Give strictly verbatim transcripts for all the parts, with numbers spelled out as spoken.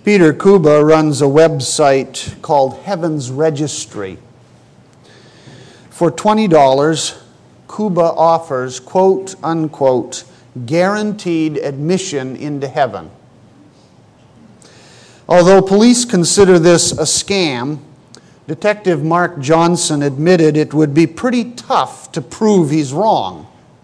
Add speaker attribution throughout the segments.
Speaker 1: Peter Kuba runs a website called Heaven's Registry. For twenty dollars, Kuba offers, quote, unquote, guaranteed admission into heaven. Although police consider this a scam, Detective Mark Johnson admitted it would be pretty tough to prove he's wrong.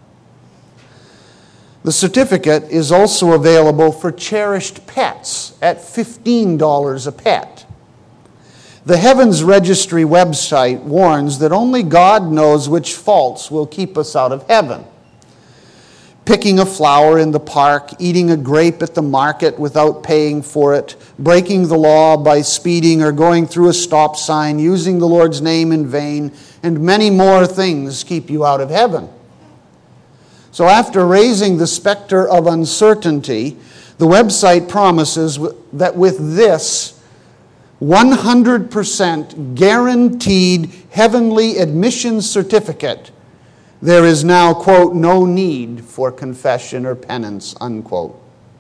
Speaker 1: The certificate is also available for cherished pets at fifteen dollars a pet. The Heavens Registry website warns that only God knows which faults will keep us out of heaven. Picking a flower in the park, eating a grape at the market without paying for it, breaking the law by speeding or going through a stop sign, using the Lord's name in vain, and many more things keep you out of heaven. So after raising the specter of uncertainty, the website promises that with this one hundred percent guaranteed heavenly admission certificate, there is now, quote, no need for confession or penance, unquote.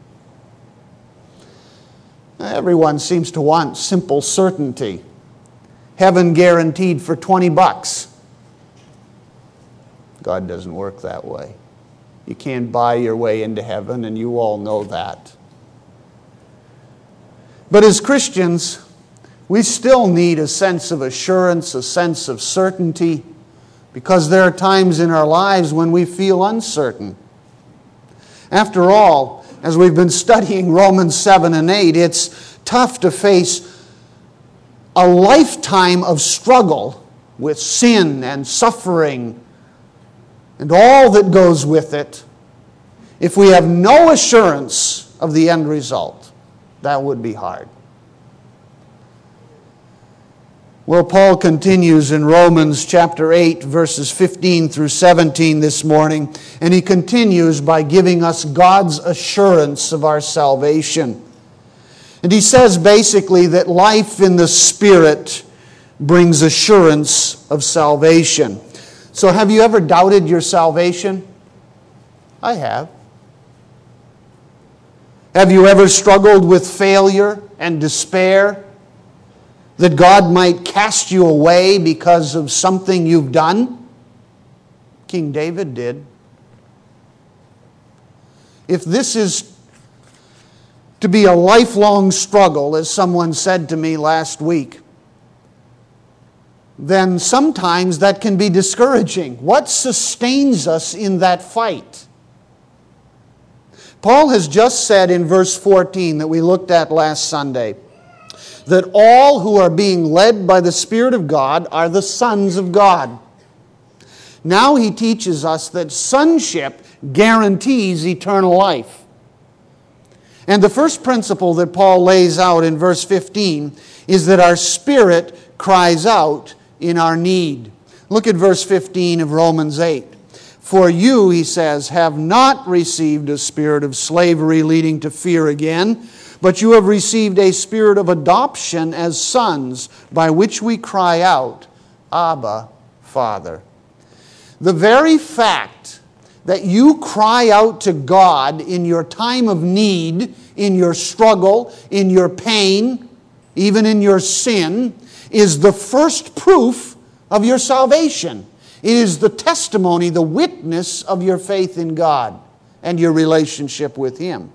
Speaker 1: Everyone seems to want simple certainty. Heaven guaranteed for twenty bucks. God doesn't work that way. You can't buy your way into heaven, and you all know that. But as Christians, we still need a sense of assurance, a sense of certainty, because there are times in our lives when we feel uncertain. After all, as we've been studying Romans seven and eight, it's tough to face a lifetime of struggle with sin and suffering and all that goes with it if we have no assurance of the end result. That would be hard. Well, Paul continues in Romans chapter eight, verses fifteen through seventeen this morning, and he continues by giving us God's assurance of our salvation. And he says basically that life in the Spirit brings assurance of salvation. So have you ever doubted your salvation? I have. Have you ever struggled with failure and despair? That God might cast you away because of something you've done? King David did. If this is to be a lifelong struggle, as someone said to me last week, then sometimes that can be discouraging. What sustains us in that fight? Paul has just said in verse fourteen that we looked at last Sunday, that all who are being led by the Spirit of God are the sons of God. Now he teaches us that sonship guarantees eternal life. And the first principle that Paul lays out in verse fifteen is that our spirit cries out in our need. Look at verse fifteen of Romans eight. For you, he says, have not received a spirit of slavery leading to fear again, but you have received a spirit of adoption as sons, by which we cry out, Abba, Father. The very fact that you cry out to God in your time of need, in your struggle, in your pain, even in your sin, is the first proof of your salvation. It is the testimony, the witness of your faith in God and your relationship with Him.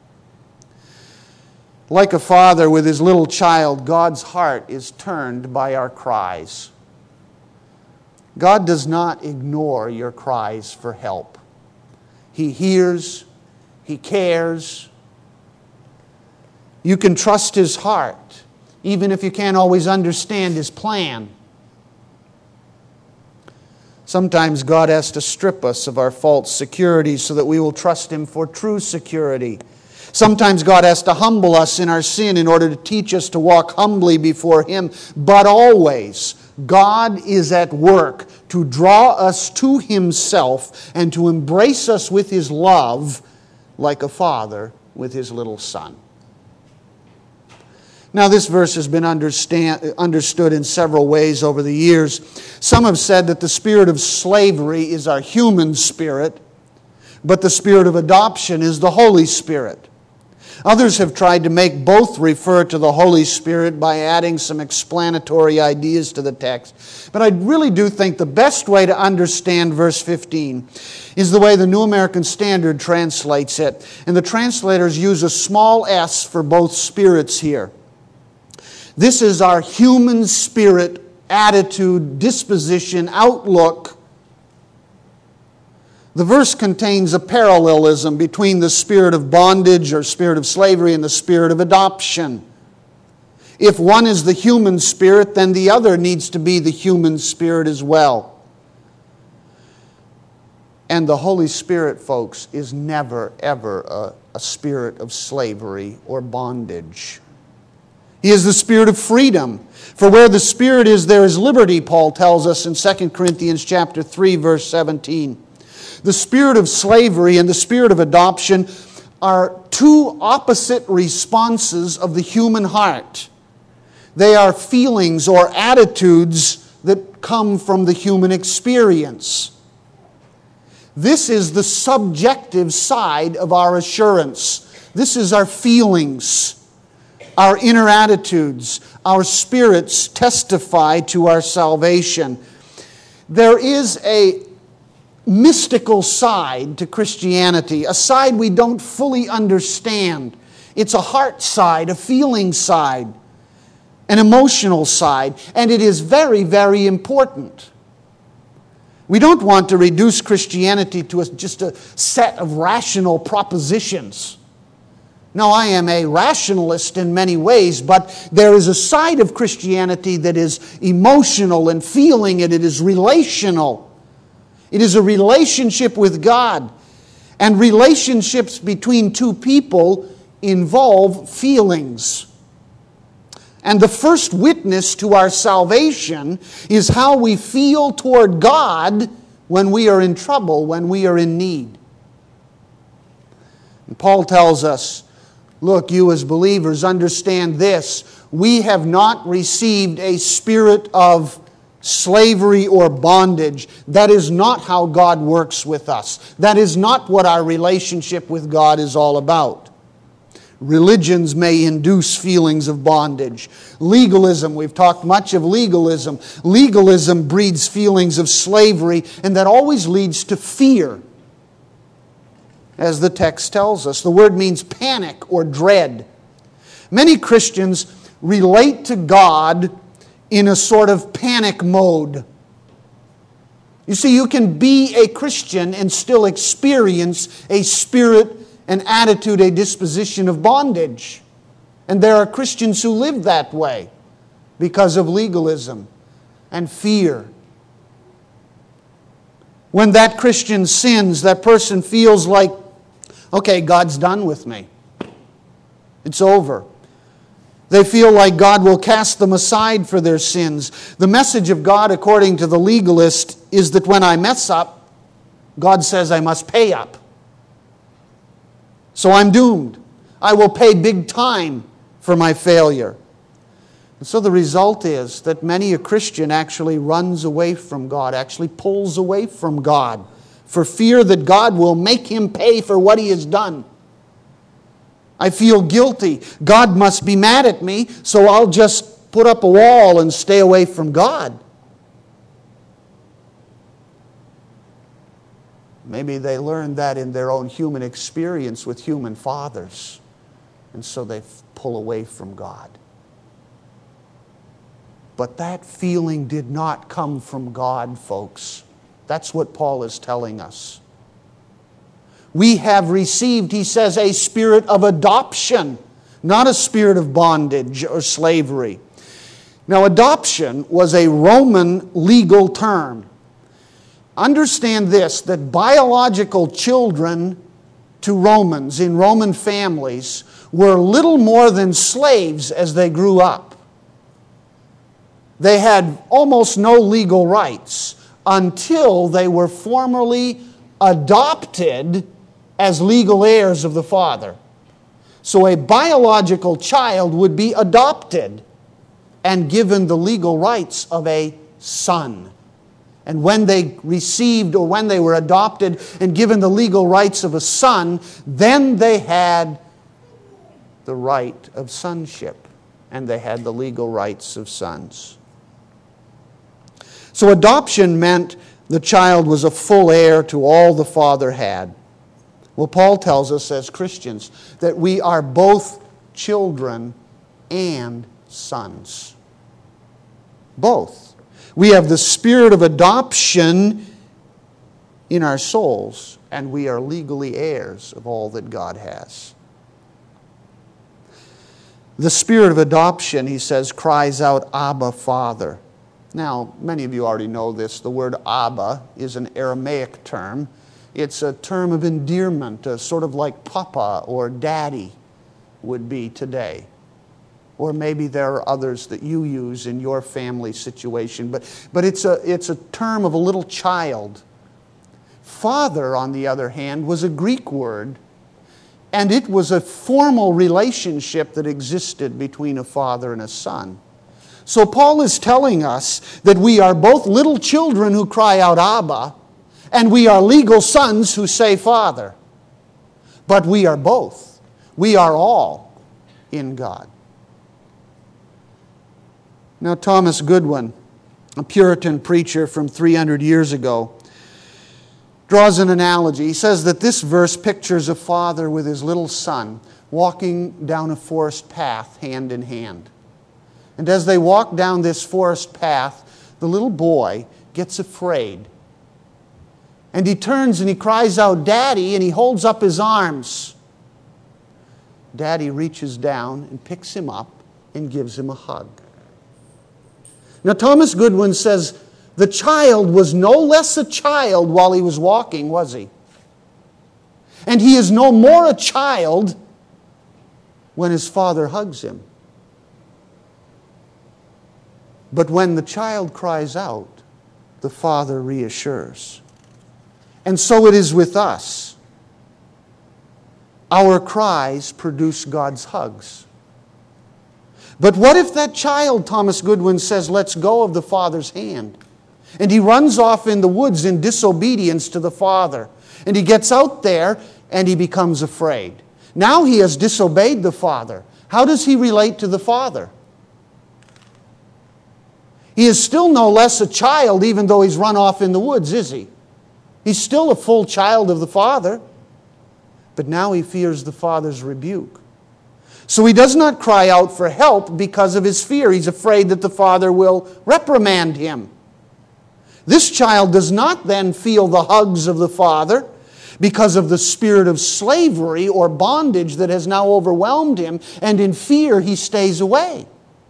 Speaker 1: Like a father with his little child, God's heart is turned by our cries. God does not ignore your cries for help. He hears, He cares. You can trust His heart, even if you can't always understand His plan. Sometimes God has to strip us of our false security so that we will trust Him for true security. Sometimes God has to humble us in our sin in order to teach us to walk humbly before Him. But always, God is at work to draw us to Himself and to embrace us with His love like a father with his little son. Now, this verse has been understand, understood in several ways over the years. Some have said that the spirit of slavery is our human spirit, but the spirit of adoption is the Holy Spirit. Others have tried to make both refer to the Holy Spirit by adding some explanatory ideas to the text. But I really do think the best way to understand verse fifteen is the way the New American Standard translates it. And the translators use a small s for both spirits here. This is our human spirit, attitude, disposition, outlook. The verse contains a parallelism between the spirit of bondage or spirit of slavery and the spirit of adoption. If one is the human spirit, then the other needs to be the human spirit as well. And the Holy Spirit, folks, is never, ever a, a spirit of slavery or bondage. He is the spirit of freedom. For where the Spirit is, there is liberty, Paul tells us in Second Corinthians chapter three, verse seventeen. The spirit of slavery and the spirit of adoption are two opposite responses of the human heart. They are feelings or attitudes that come from the human experience. This is the subjective side of our assurance. This is our feelings, our inner attitudes. Our spirits testify to our salvation. There is a mystical side to Christianity, a side we don't fully understand. It's a heart side, a feeling side, an emotional side, and it is very, very important. We don't want to reduce Christianity to a, just a set of rational propositions. No, I am a rationalist in many ways, but there is a side of Christianity that is emotional and feeling, and it is relational. It is a relationship with God. And relationships between two people involve feelings. And the first witness to our salvation is how we feel toward God when we are in trouble, when we are in need. And Paul tells us, look, you as believers understand this. We have not received a spirit of slavery or bondage. That is not how God works with us. That is not what our relationship with God is all about. Religions may induce feelings of bondage. Legalism, we've talked much of legalism. Legalism breeds feelings of slavery, and that always leads to fear. As the text tells us, the word means panic or dread. Many Christians relate to God in a sort of panic mode. You see, you can be a Christian and still experience a spirit, an attitude, a disposition of bondage. And there are Christians who live that way because of legalism and fear. When that Christian sins, that person feels like, okay, God's done with me. It's over. They feel like God will cast them aside for their sins. The message of God, according to the legalist, is that when I mess up, God says I must pay up. So I'm doomed. I will pay big time for my failure. And so the result is that many a Christian actually runs away from God, actually pulls away from God, for fear that God will make him pay for what he has done. I feel guilty. God must be mad at me, so I'll just put up a wall and stay away from God. Maybe they learned that in their own human experience with human fathers, and so they pull away from God. But that feeling did not come from God, folks. That's what Paul is telling us. We have received, he says, a spirit of adoption, not a spirit of bondage or slavery. Now, adoption was a Roman legal term. Understand this, that biological children to Romans in Roman families were little more than slaves as they grew up. They had almost no legal rights until they were formally adopted as legal heirs of the father. So a biological child would be adopted and given the legal rights of a son. And when they received or when they were adopted and given the legal rights of a son, then they had the right of sonship, and they had the legal rights of sons. So adoption meant the child was a full heir to all the father had. Well, Paul tells us as Christians that we are both children and sons. Both. We have the spirit of adoption in our souls, and we are legally heirs of all that God has. The spirit of adoption, he says, cries out, Abba, Father. Now, many of you already know this. The word Abba is an Aramaic term. It's a term of endearment, a sort of like Papa or Daddy would be today. Or maybe there are others that you use in your family situation. But, but it's a, it's a term of a little child. Father, on the other hand, was a Greek word. And it was a formal relationship that existed between a father and a son. So Paul is telling us that we are both little children who cry out, Abba, and we are legal sons who say, Father. But we are both. We are all in God. Now, Thomas Goodwin, a Puritan preacher from three hundred years ago, draws an analogy. He says that this verse pictures a father with his little son walking down a forest path hand in hand. And as they walk down this forest path, the little boy gets afraid. And he turns and he cries out, Daddy, and he holds up his arms. Daddy reaches down and picks him up and gives him a hug. Now, Thomas Goodwin says, the child was no less a child while he was walking, was he? And he is no more a child when his father hugs him. But when the child cries out, the father reassures. And so it is with us. Our cries produce God's hugs. But what if that child, Thomas Goodwin says, lets go of the father's hand? And he runs off in the woods in disobedience to the father. And he gets out there and he becomes afraid. Now he has disobeyed the father. How does he relate to the father? He is still no less a child even though he's run off in the woods, is he? He's still a full child of the father. But now he fears the father's rebuke. So he does not cry out for help because of his fear. He's afraid that the father will reprimand him. This child does not then feel the hugs of the father because of the spirit of slavery or bondage that has now overwhelmed him, and in fear he stays away.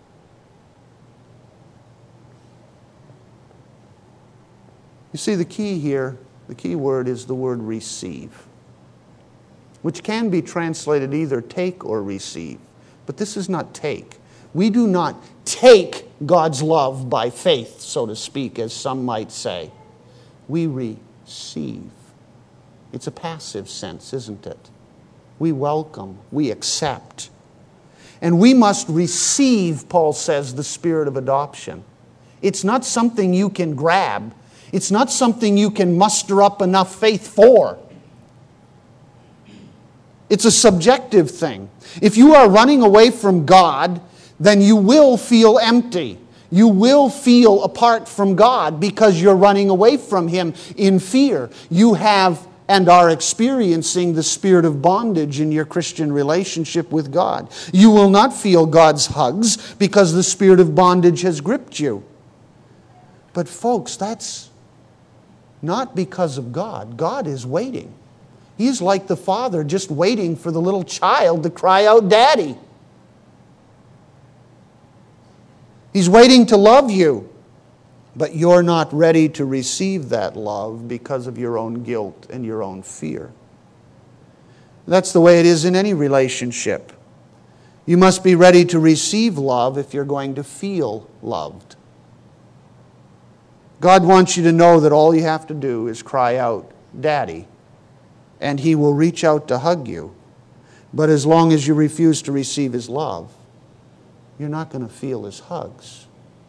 Speaker 1: You see, the key here, the key word is the word receive, which can be translated either take or receive. But this is not take. We do not take God's love by faith, so to speak, as some might say. We receive. It's a passive sense, isn't it? We welcome, we accept. And we must receive, Paul says, the spirit of adoption. It's not something you can grab. It's not something you can muster up enough faith for. It's a subjective thing. If you are running away from God, then you will feel empty. You will feel apart from God because you're running away from Him in fear. You have and are experiencing the spirit of bondage in your Christian relationship with God. You will not feel God's hugs because the spirit of bondage has gripped you. But folks, that's not because of God. God is waiting. He's like the father just waiting for the little child to cry out, Daddy. He's waiting to love you, but you're not ready to receive that love because of your own guilt and your own fear. That's the way it is in any relationship. You must be ready to receive love if you're going to feel loved. God wants you to know that all you have to do is cry out, Daddy, and He will reach out to hug you. But as long as you refuse to receive His love, you're not going to feel His hugs.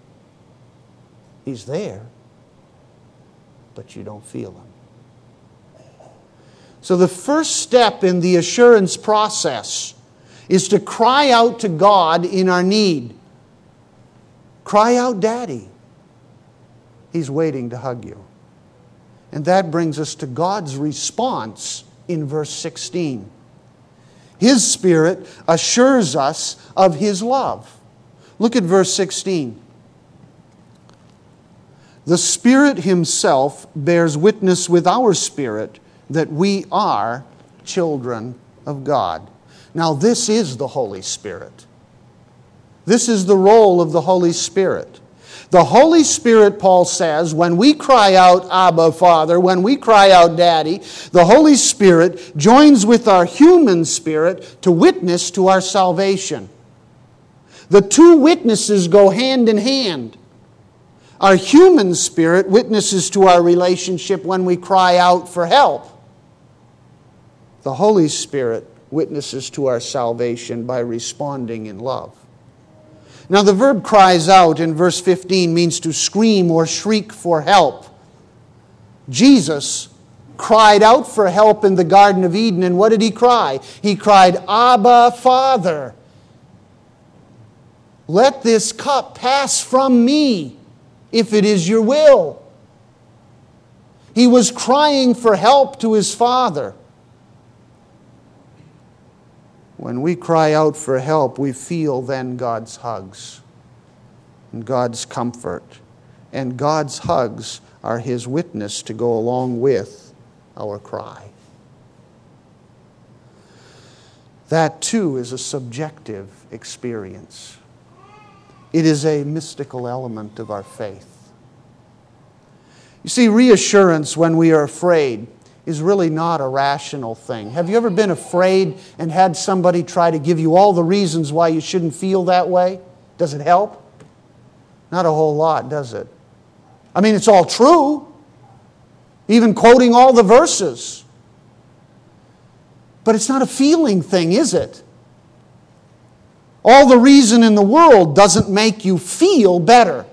Speaker 1: He's there, but you don't feel Him. So the first step in the assurance process is to cry out to God in our need. Cry out, Daddy. He's waiting to hug you. And that brings us to God's response in verse sixteen. His Spirit assures us of His love. Look at verse sixteen. The Spirit Himself bears witness with our spirit that we are children of God. Now, this is the Holy Spirit. This is the role of the Holy Spirit. The Holy Spirit, Paul says, when we cry out, Abba, Father, when we cry out, Daddy, the Holy Spirit joins with our human spirit to witness to our salvation. The two witnesses go hand in hand. Our human spirit witnesses to our relationship when we cry out for help. The Holy Spirit witnesses to our salvation by responding in love. Now, the verb cries out in verse fifteen means to scream or shriek for help. Jesus cried out for help in the Garden of Eden, and what did He cry? He cried, Abba, Father, let this cup pass from me, if it is your will. He was crying for help to His Father. When we cry out for help, we feel then God's hugs and God's comfort. And God's hugs are His witness to go along with our cry. That too is a subjective experience. It is a mystical element of our faith. You see, reassurance when we are afraid is really not a rational thing. Have you ever been afraid and had somebody try to give you all the reasons why you shouldn't feel that way? Does it help? Not a whole lot, does it? I mean, it's all true, even quoting all the verses. But it's not a feeling thing, is it? All the reason in the world doesn't make you feel better.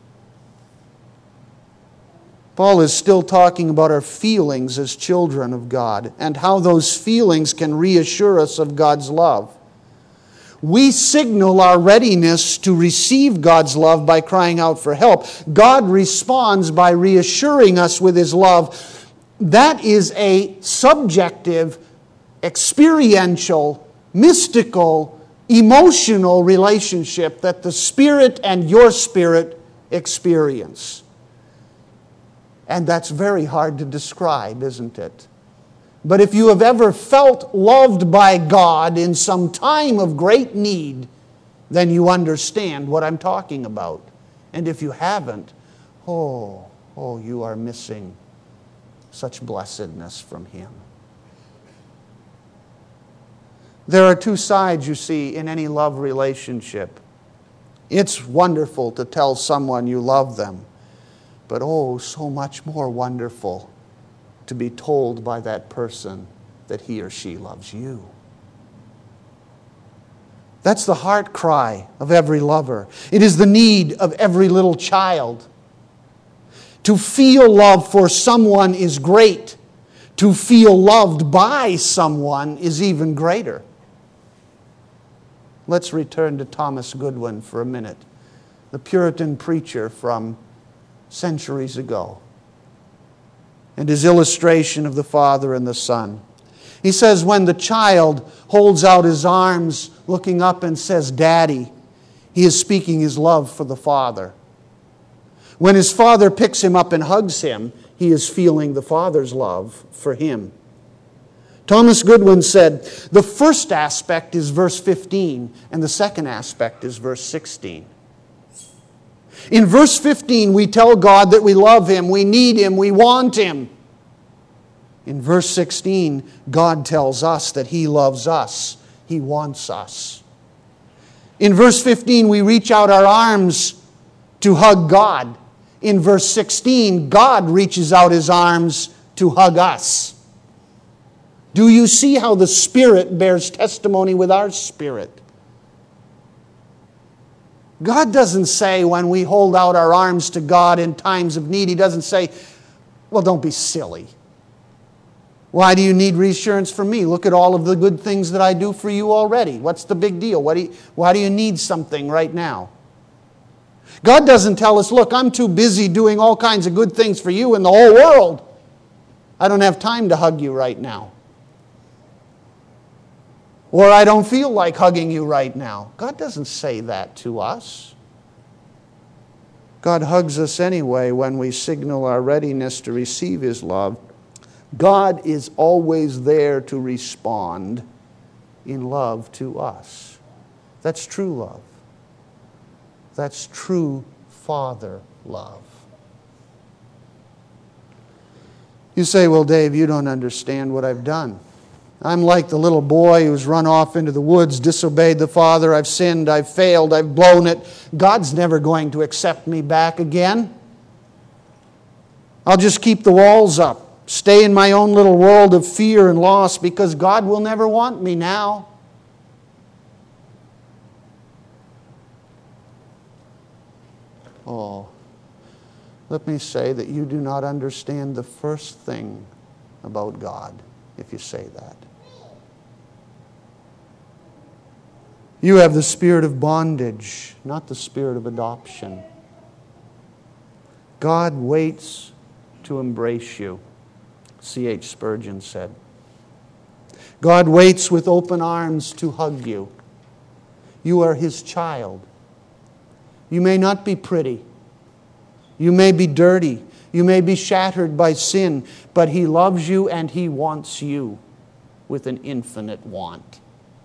Speaker 1: Paul is still talking about our feelings as children of God and how those feelings can reassure us of God's love. We signal our readiness to receive God's love by crying out for help. God responds by reassuring us with His love. That is a subjective, experiential, mystical, emotional relationship that the Spirit and your spirit experience. And that's very hard to describe, isn't it? But if you have ever felt loved by God in some time of great need, then you understand what I'm talking about. And if you haven't, oh, oh, you are missing such blessedness from Him. There are two sides, you see, in any love relationship. It's wonderful to tell someone you love them, but oh, so much more wonderful to be told by that person that he or she loves you. That's the heart cry of every lover. It is the need of every little child. To feel love for someone is great. To feel loved by someone is even greater. Let's return to Thomas Goodwin for a minute, the Puritan preacher from centuries ago, and his illustration of the Father and the Son. He says, when the child holds out his arms, looking up and says, Daddy, he is speaking his love for the Father. When his father picks him up and hugs him, he is feeling the Father's love for him. Thomas Goodwin said, the first aspect is verse fifteen, and the second aspect is verse sixteen. In verse fifteen, we tell God that we love Him, we need Him, we want Him. In verse sixteen, God tells us that He loves us, He wants us. In verse fifteen, we reach out our arms to hug God. In verse sixteen, God reaches out His arms to hug us. Do you see how the Spirit bears testimony with our spirit? God doesn't say when we hold out our arms to God in times of need, He doesn't say, well, don't be silly. Why do you need reassurance from me? Look at all of the good things that I do for you already. What's the big deal? What do you, why do you need something right now? God doesn't tell us, look, I'm too busy doing all kinds of good things for you in the whole world. I don't have time to hug you right now. Or I don't feel like hugging you right now. God doesn't say that to us. God hugs us anyway when we signal our readiness to receive His love. God is always there to respond in love to us. That's true love. That's true Father love. You say, well, Dave, you don't understand what I've done. I'm like the little boy who's run off into the woods, disobeyed the Father. I've sinned, I've failed, I've blown it. God's never going to accept me back again. I'll just keep the walls up. Stay in my own little world of fear and loss because God will never want me now. Oh, let me say that you do not understand the first thing about God if you say that. You have the spirit of bondage, not the spirit of adoption. God waits to embrace you. C H Spurgeon said. God waits with open arms to hug you. You are His child. You may not be pretty. You may be dirty. You may be shattered by sin, but He loves you and He wants you with an infinite want.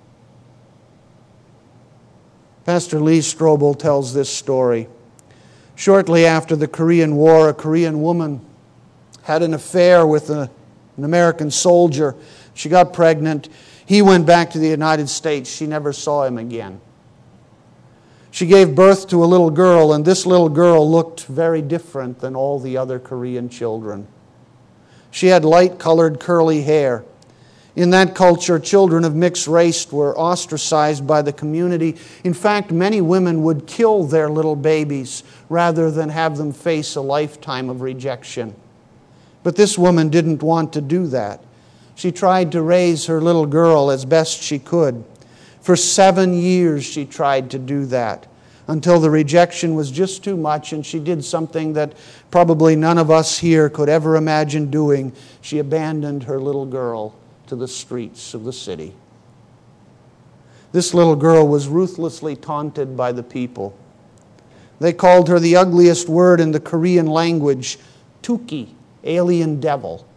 Speaker 1: Pastor Lee Strobel tells this story. Shortly after the Korean War, a Korean woman had an affair with a, an American soldier. She got pregnant. He went back to the United States. She never saw him again. She gave birth to a little girl, and this little girl looked very different than all the other Korean children. She had light-colored curly hair. In that culture, children of mixed race were ostracized by the community. In fact, many women would kill their little babies rather than have them face a lifetime of rejection. But this woman didn't want to do that. She tried to raise her little girl as best she could. For seven years she tried to do that until the rejection was just too much and she did something that probably none of us here could ever imagine doing. She abandoned her little girl to the streets of the city. This little girl was ruthlessly taunted by the people. They called her the ugliest word in the Korean language, Tuki, alien devil.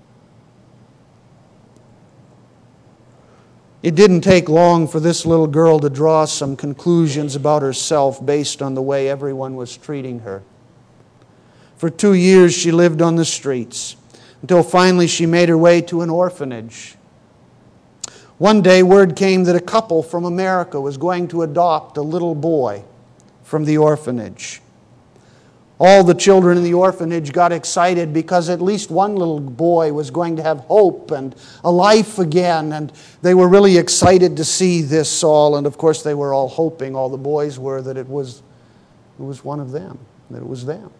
Speaker 1: It didn't take long for this little girl to draw some conclusions about herself based on the way everyone was treating her. For two years she lived on the streets until finally she made her way to an orphanage. One day word came that a couple from America was going to adopt a little boy from the orphanage. All the children in the orphanage got excited because at least one little boy was going to have hope and a life again. And they were really excited to see this all. And of course they were all hoping, all the boys were, that it was, it was one of them, that it was them.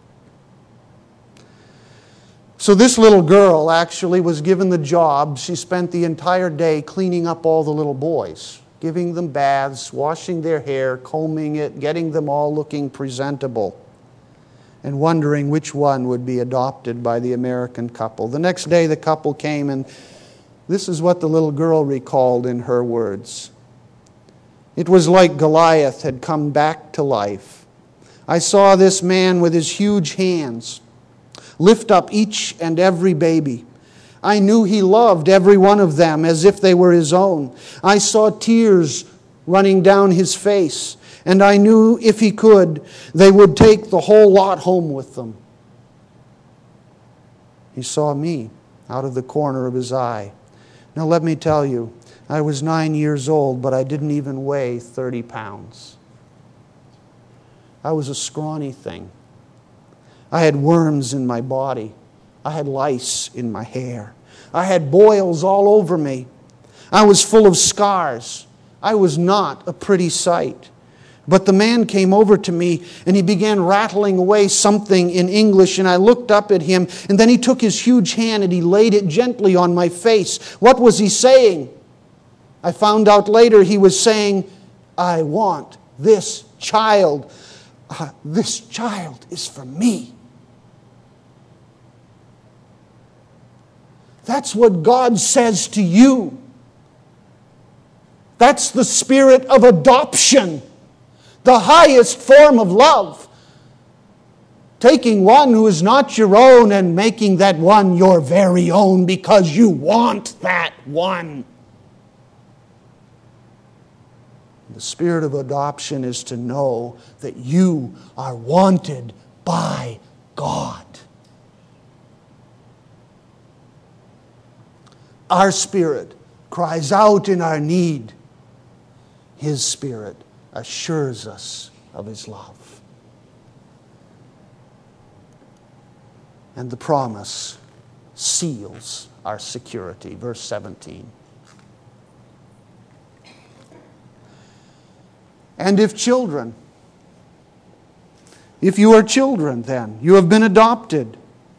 Speaker 1: So this little girl actually was given the job. She spent the entire day cleaning up all the little boys, giving them baths, washing their hair, combing it, getting them all looking presentable, and wondering which one would be adopted by the American couple. The next day the couple came, and this is what the little girl recalled in her words. It was like Goliath had come back to life. I saw this man with his huge hands lift up each and every baby. I knew he loved every one of them as if they were his own. I saw tears running down his face. And I knew if he could, they would take the whole lot home with them. He saw me out of the corner of his eye. Now let me tell you, I was nine years old, but I didn't even weigh thirty pounds. I was a scrawny thing. I had worms in my body. I had lice in my hair. I had boils all over me. I was full of scars. I was not a pretty sight. But the man came over to me and he began rattling away something in English, and I looked up at him, and then he took his huge hand and he laid it gently on my face. What was he saying? I found out later he was saying, I want this child. Uh, this child is for me. That's what God says to you. That's the spirit of adoption. The highest form of love. Taking one who is not your own and making that one your very own because you want that one. The spirit of adoption is to know that you are wanted by God. Our spirit cries out in our need. His spirit assures us of His love. And the promise seals our security. Verse seventeen. And if children, if you are children, then you have been adopted.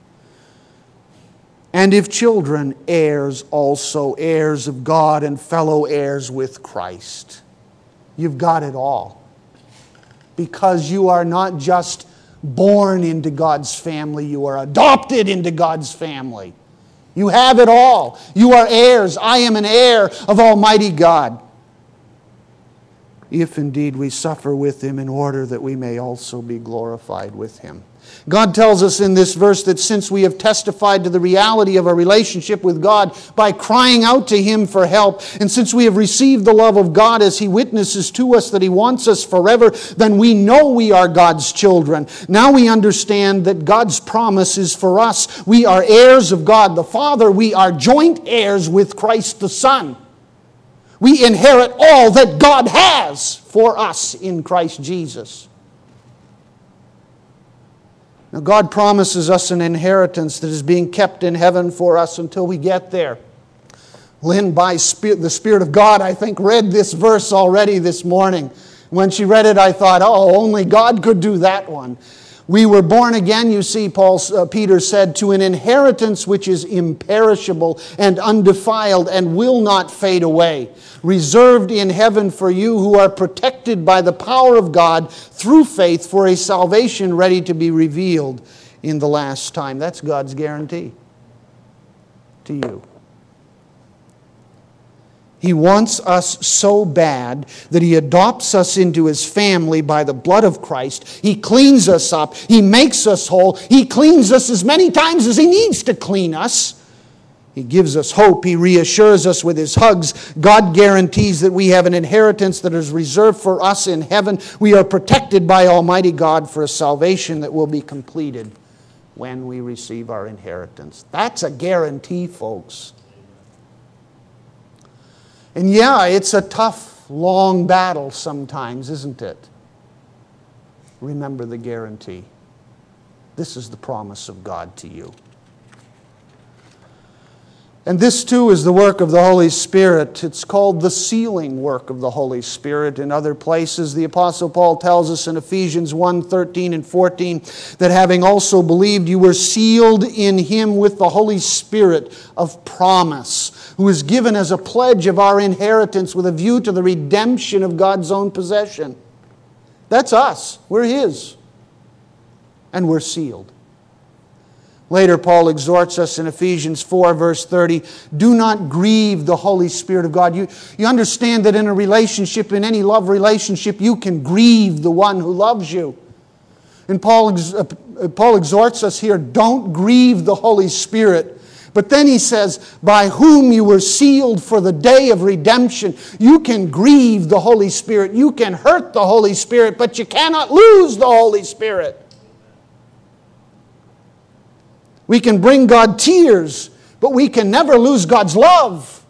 Speaker 1: And if children, heirs also, heirs of God and fellow heirs with Christ. You've got it all. Because you are not just born into God's family, you are adopted into God's family. You have it all. You are heirs. I am an heir of Almighty God. If indeed we suffer with Him in order that we may also be glorified with Him. God tells us in this verse that since we have testified to the reality of our relationship with God by crying out to Him for help, and since we have received the love of God as He witnesses to us that He wants us forever, then we know we are God's children. Now we understand that God's promise is for us. We are heirs of God the Father. We are joint heirs with Christ the Son. We inherit all that God has for us in Christ Jesus. Now, God promises us an inheritance that is being kept in heaven for us until we get there. Lynn, by Spirit, the Spirit of God, I think, read this verse already this morning. When she read it, I thought, oh, only God could do that one. We were born again, you see, Paul, uh, Peter said, to an inheritance which is imperishable and undefiled and will not fade away, reserved in heaven for you who are protected by the power of God through faith for a salvation ready to be revealed in the last time. That's God's guarantee to you. He wants us so bad that He adopts us into His family by the blood of Christ. He cleans us up. He makes us whole. He cleans us as many times as He needs to clean us. He gives us hope. He reassures us with His hugs. God guarantees that we have an inheritance that is reserved for us in heaven. We are protected by Almighty God for a salvation that will be completed when we receive our inheritance. That's a guarantee, folks. And yeah, it's a tough, long battle sometimes, isn't it? Remember the guarantee. This is the promise of God to you. And this too is the work of the Holy Spirit. It's called the sealing work of the Holy Spirit. In other places, the Apostle Paul tells us in Ephesians one, thirteen and fourteen that having also believed, you were sealed in Him with the Holy Spirit of promise, who is given as a pledge of our inheritance with a view to the redemption of God's own possession. That's us. We're His. And we're sealed. Later, Paul exhorts us in Ephesians four, verse thirty, do not grieve the Holy Spirit of God. You, you understand that in a relationship, in any love relationship, you can grieve the one who loves you. And Paul, uh, Paul exhorts us here, don't grieve the Holy Spirit. But then he says, by whom you were sealed for the day of redemption. You can grieve the Holy Spirit. You can hurt the Holy Spirit, but you cannot lose the Holy Spirit. We can bring God tears, but we can never lose God's love.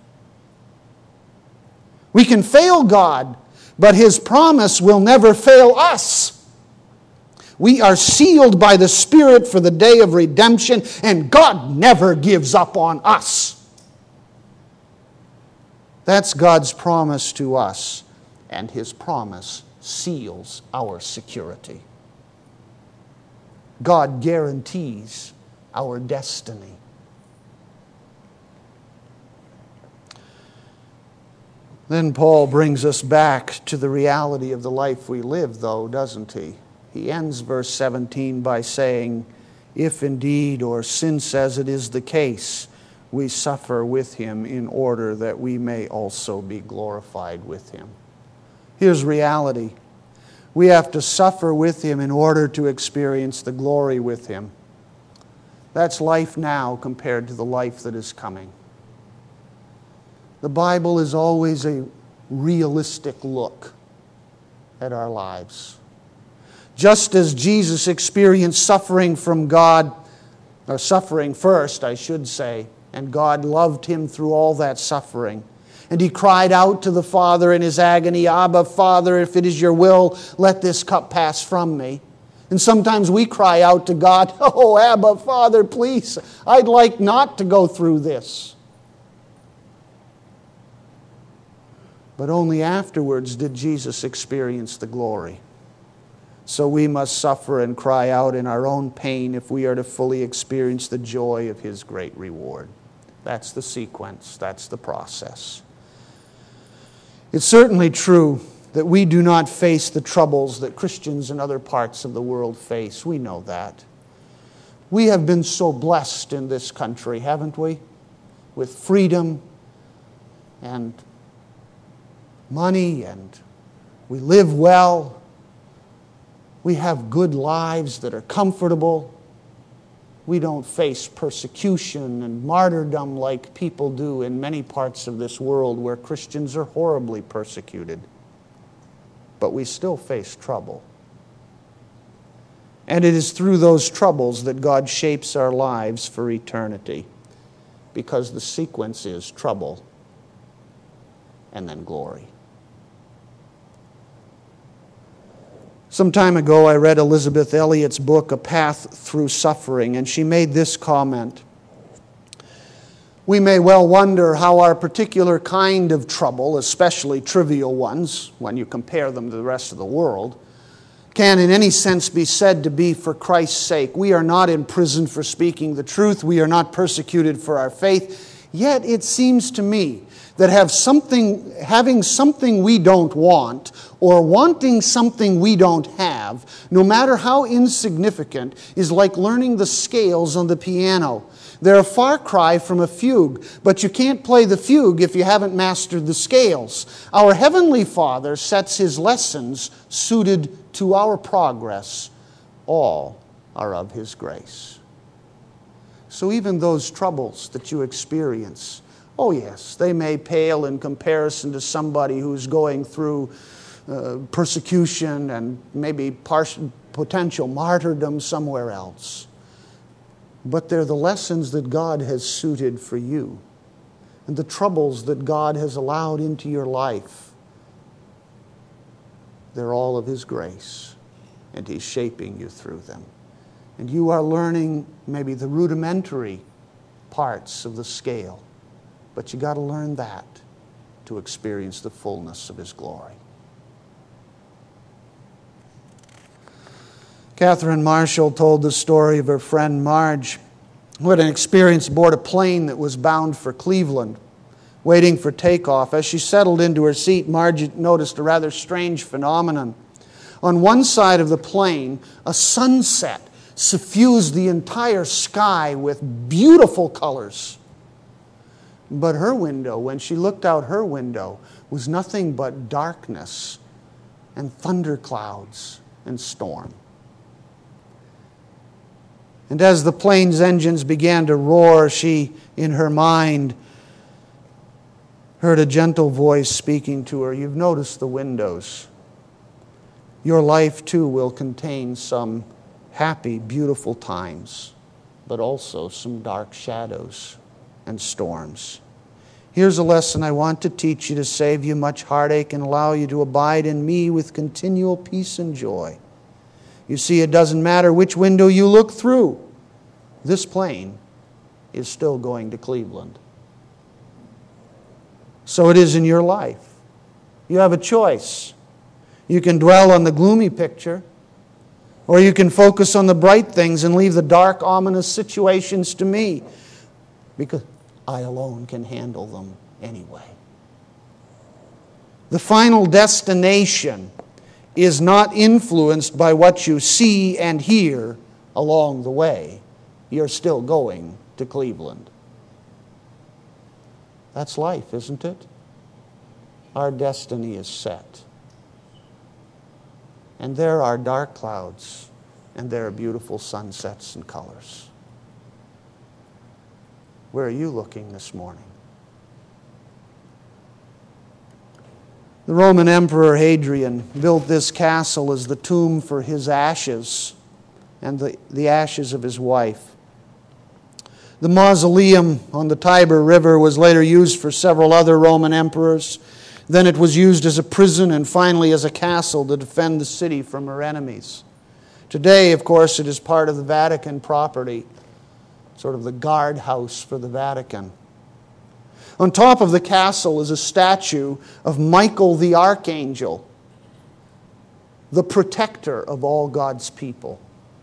Speaker 1: We can fail God, but His promise will never fail us. We are sealed by the Spirit for the day of redemption, and God never gives up on us. That's God's promise to us, and His promise seals our security. God guarantees our destiny. Then Paul brings us back to the reality of the life we live, though, doesn't he? He ends verse seventeen by saying, if indeed, or since as it is the case, we suffer with him in order that we may also be glorified with him. Here's reality. We have to suffer with him in order to experience the glory with him. That's life now compared to the life that is coming. The Bible is always a realistic look at our lives. Just as Jesus experienced suffering from God, or suffering first, I should say, and God loved him through all that suffering. And he cried out to the Father in his agony, Abba, Father, if it is your will, let this cup pass from me. And sometimes we cry out to God, oh, Abba, Father, please, I'd like not to go through this. But only afterwards did Jesus experience the glory. So we must suffer and cry out in our own pain if we are to fully experience the joy of his great reward. That's the sequence. That's the process. It's certainly true that we do not face the troubles that Christians in other parts of the world face. We know that. We have been so blessed in this country, haven't we? With freedom and money, and we live well. We have good lives that are comfortable. We don't face persecution and martyrdom like people do in many parts of this world where Christians are horribly persecuted. But we still face trouble. And it is through those troubles that God shapes our lives for eternity, because the sequence is trouble and then glory. Some time ago, I read Elizabeth Elliot's book, A Path Through Suffering, and she made this comment. We may well wonder how our particular kind of trouble, especially trivial ones, when you compare them to the rest of the world, can in any sense be said to be for Christ's sake. We are not imprisoned for speaking the truth. We are not persecuted for our faith. Yet it seems to me that have something, having something we don't want, or wanting something we don't have, no matter how insignificant, is like learning the scales on the piano. They're a far cry from a fugue, but you can't play the fugue if you haven't mastered the scales. Our Heavenly Father sets his lessons suited to our progress. All are of his grace. So even those troubles that you experience, oh yes, they may pale in comparison to somebody who's going through uh, persecution and maybe partial, potential martyrdom somewhere else. But they're the lessons that God has suited for you, and the troubles that God has allowed into your life. They're all of his grace, and he's shaping you through them. And you are learning maybe the rudimentary parts of the scale, but you got to learn that to experience the fullness of his glory. Catherine Marshall told the story of her friend Marge, who had an experience aboard a plane that was bound for Cleveland, waiting for takeoff. As she settled into her seat, Marge noticed a rather strange phenomenon. On one side of the plane, a sunset suffused the entire sky with beautiful colors. But her window, when she looked out her window, was nothing but darkness and thunderclouds and storm. And as the plane's engines began to roar, she, in her mind, heard a gentle voice speaking to her. You've noticed the windows. Your life, too, will contain some happy, beautiful times, but also some dark shadows and storms. Here's a lesson I want to teach you to save you much heartache and allow you to abide in me with continual peace and joy. You see, it doesn't matter which window you look through. This plane is still going to Cleveland. So it is in your life. You have a choice. You can dwell on the gloomy picture, or you can focus on the bright things and leave the dark, ominous situations to me, because I alone can handle them anyway. The final destination is not influenced by what you see and hear along the way. You're still going to Cleveland. That's life, isn't it? Our destiny is set. And there are dark clouds, and there are beautiful sunsets and colors. Where are you looking this morning? The Roman Emperor Hadrian built this castle as the tomb for his ashes and the, the ashes of his wife. The mausoleum on the Tiber River was later used for several other Roman emperors. Then it was used as a prison and finally as a castle to defend the city from her enemies. Today, of course, it is part of the Vatican property, sort of the guardhouse for the Vatican. On top of the castle is a statue of Michael the Archangel, the protector of all God's people.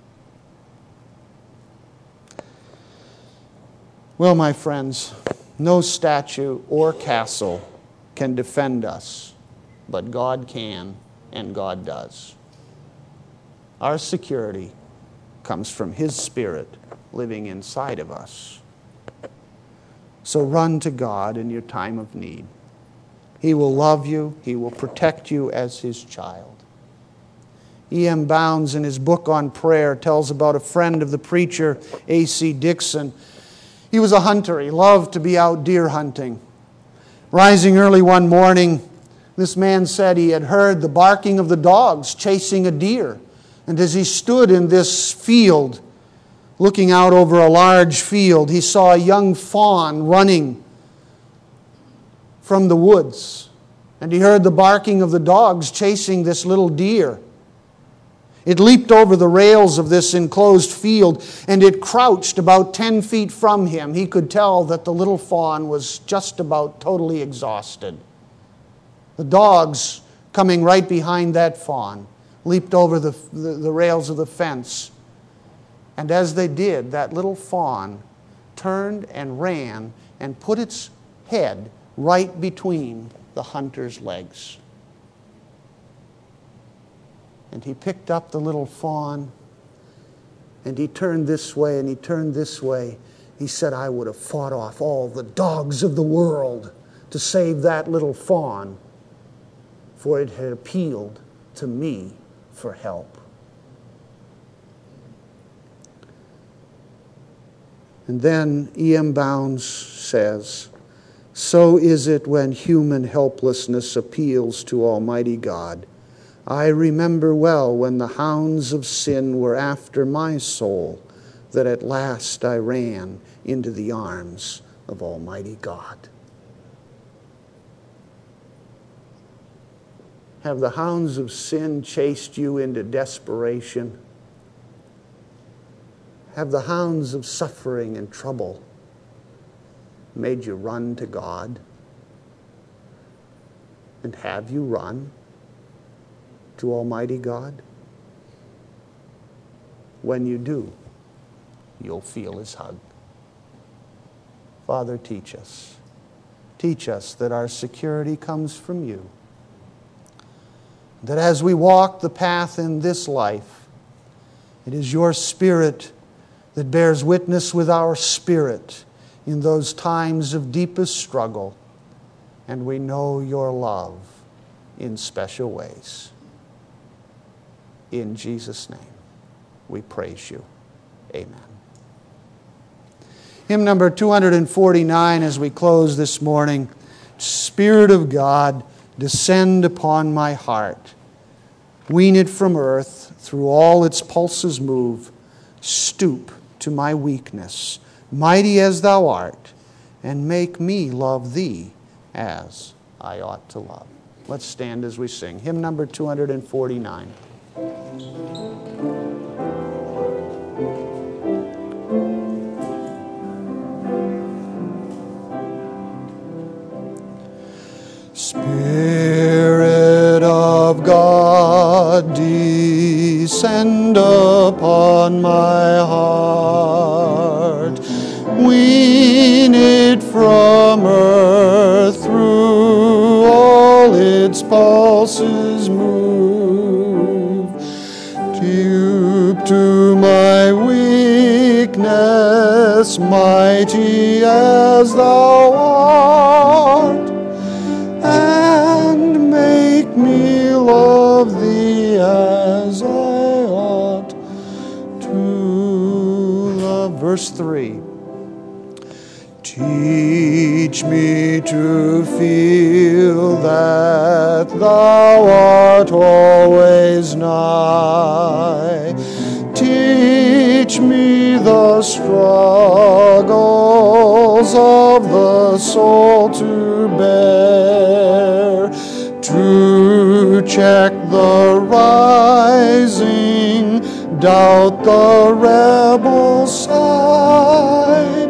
Speaker 1: Well, my friends, no statue or castle can defend us, but God can, and God does. Our security comes from His Spirit living inside of us. So run to God in your time of need. He will love you. He will protect you as His child. E M Bounds, in his book on prayer, tells about a friend of the preacher, A C Dixon. He was a hunter. He loved to be out deer hunting. Rising early one morning, this man said he had heard the barking of the dogs chasing a deer. And as he stood in this field, looking out over a large field, he saw a young fawn running from the woods. And he heard the barking of the dogs chasing this little deer. It leaped over the rails of this enclosed field, and it crouched about ten feet from him. He could tell that the little fawn was just about totally exhausted. The dogs, coming right behind that fawn, leaped over the, the, the rails of the fence. And as they did, that little fawn turned and ran and put its head right between the hunter's legs. And he picked up the little fawn, and he turned this way and he turned this way. He said, I would have fought off all the dogs of the world to save that little fawn, for it had appealed to me for help. And then E M Bounds says, so is it when human helplessness appeals to Almighty God. I remember well when the hounds of sin were after my soul, that at last I ran into the arms of Almighty God. Have the hounds of sin chased you into desperation? Have the hounds of suffering and trouble made you run to God? And have you run to Almighty God? When you do, you'll feel His hug. Father, teach us. Teach us that our security comes from You. That as we walk the path in this life, it is Your Spirit that bears witness with our spirit in those times of deepest struggle, and we know Your love in special ways. In Jesus' name, we praise You. Amen. Hymn number two forty-nine as we close this morning. Spirit of God, descend upon my heart. Wean it from earth, through all its pulses move. Stoop to my weakness, mighty as Thou art, and make me love Thee as I ought to love. Let's stand as we sing. Hymn number two forty-nine. Spirit of God, its pulses move. Deep to my weakness, mighty as thou art, and make me love thee as I ought to love. Verse three. Teach me to feel that thou art always nigh. Teach me the struggles of the soul to bear, to check the rising doubt, the rebel side.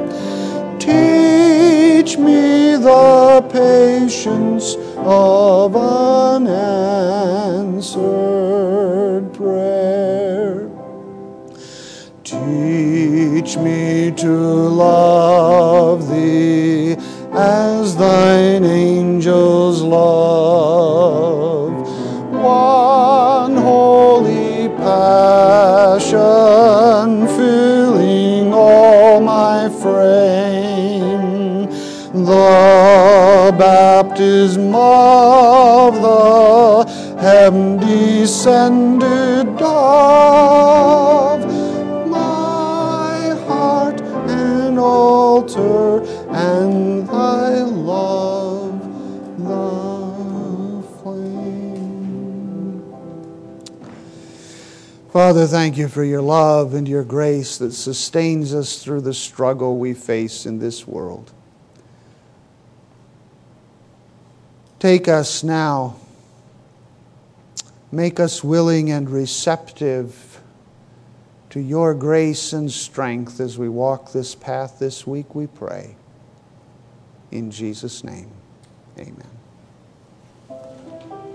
Speaker 1: Teach me the patience of unanswered prayer. Teach me to love thee as thine angels love. One holy passion filling all my frame, the baptism of the heaven descended dove, my heart an altar, and thy love the flame. Father, thank you for your love and your grace that sustains us through the struggle we face in this world. Take us now. Make us willing and receptive to your grace and strength as we walk this path this week, we pray. In Jesus' name, amen.